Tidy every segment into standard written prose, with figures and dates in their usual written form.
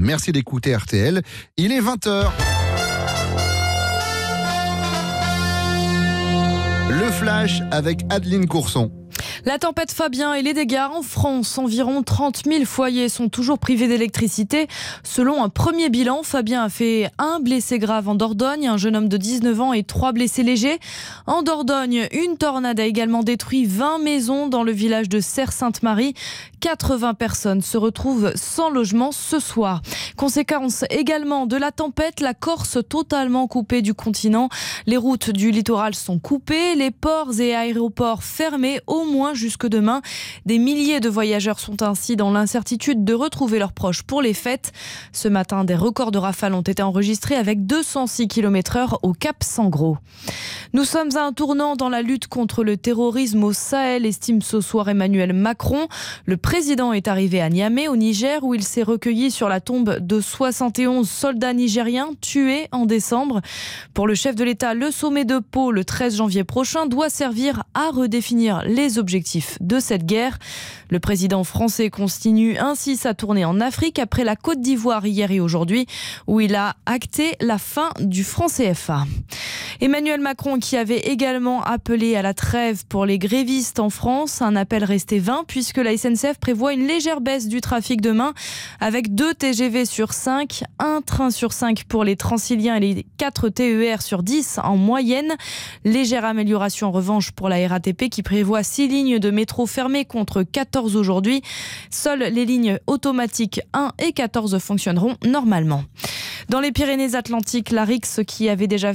Merci d'écouter RTL. Il est 20h. Le flash avec Adeline Courson. La tempête Fabien et les dégâts en France. Environ 30 000 foyers sont toujours privés d'électricité. Selon un premier bilan, Fabien a fait un blessé grave en Dordogne, un jeune homme de 19 ans et 3 blessés légers. En Dordogne, une tornade a également détruit 20 maisons dans le village de Serre-Sainte-Marie. 80 personnes se retrouvent sans logement ce soir. Conséquence également de la tempête, la Corse totalement coupée du continent. Les routes du littoral sont coupées, les ports et aéroports fermés au moins jusque demain. Des milliers de voyageurs sont ainsi dans l'incertitude de retrouver leurs proches pour les fêtes. Ce matin, des records de rafales ont été enregistrés avec 206 km/h au Cap Sangro. Nous sommes à un tournant dans la lutte contre le terrorisme au Sahel, estime ce soir Emmanuel Macron. Le président est arrivé à Niamey, au Niger, où il s'est recueilli sur la tombe de 71 soldats nigériens tués en décembre. Pour le chef de l'État, le sommet de Pau, le 13 janvier prochain, doit servir à redéfinir les objectifs de cette guerre. Le président français continue ainsi sa tournée en Afrique après la Côte d'Ivoire hier et aujourd'hui, où il a acté la fin du franc CFA. Emmanuel Macron qui avait également appelé à la trêve pour les grévistes en France, un appel resté vain puisque la SNCF prévoit une légère baisse du trafic demain avec 2 TGV sur 5, un train sur 5 pour les Transiliens et les 4 TER sur 10 en moyenne. Légère amélioration en revanche pour la RATP qui prévoit 6 lignes de métro fermées contre 14 aujourd'hui. Seules les lignes automatiques 1 et 14 fonctionneront normalement. Dans les Pyrénées-Atlantiques, la Rix qui avait déjà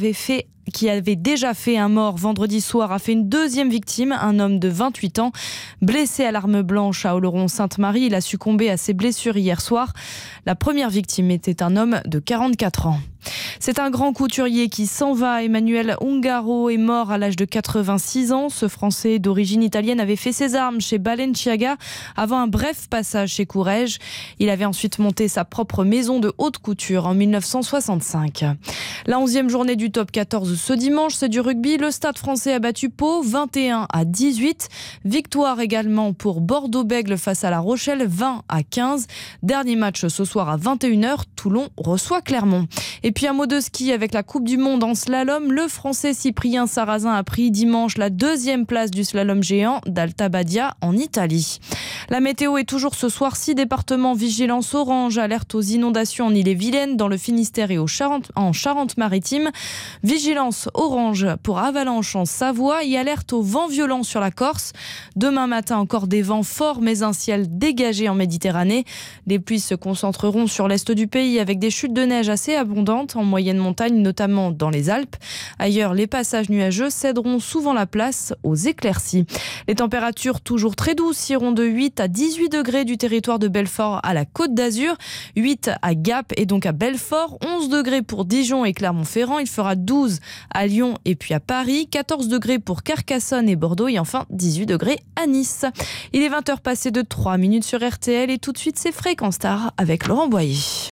fait un mort vendredi soir a fait une deuxième victime, un homme de 28 ans. Blessé à l'arme blanche à Oloron-Sainte-Marie, il a succombé à ses blessures hier soir. La première victime était un homme de 44 ans. C'est un grand couturier qui s'en va. Emmanuel Ungaro est mort à l'âge de 86 ans. Ce Français d'origine italienne avait fait ses armes chez Balenciaga avant un bref passage chez Courrèges. Il avait ensuite monté sa propre maison de haute couture en 1965. La 11e journée du top 14 ce dimanche, c'est du rugby. Le Stade français a battu Pau 21-18. Victoire également pour Bordeaux-Bègles face à La Rochelle 20-15. Dernier match ce soir à 21h. Toulon reçoit Clermont. Et puis un mot de ski avec la Coupe du Monde en slalom. Le Français Cyprien Sarrazin a pris dimanche la 2e place du slalom géant d'Alta Badia en Italie. La météo est toujours ce soir 6 départements vigilance orange, alerte aux inondations en Ille-et-Vilaine, dans le Finistère et en Charente-Maritime. Vigilance orange pour avalanche en Savoie et alerte au vent violent sur la Corse. Demain matin encore des vents forts mais un ciel dégagé en Méditerranée. Les pluies se concentreront sur l'est du pays avec des chutes de neige assez abondantes en moyenne montagne, notamment dans les Alpes. Ailleurs, les passages nuageux céderont souvent la place aux éclaircies. Les températures toujours très douces iront de 8 à 18 degrés du territoire de Belfort à la Côte d'Azur, 8 à Gap et donc à Belfort, 11 degrés pour Dijon et Clermont-Ferrand, il fera 12 à Lyon et puis à Paris, 14 degrés pour Carcassonne et Bordeaux et enfin 18 degrés à Nice. Il est 20h passé de 3 minutes sur RTL et tout de suite c'est Fréquence Star avec Laurent Boyer.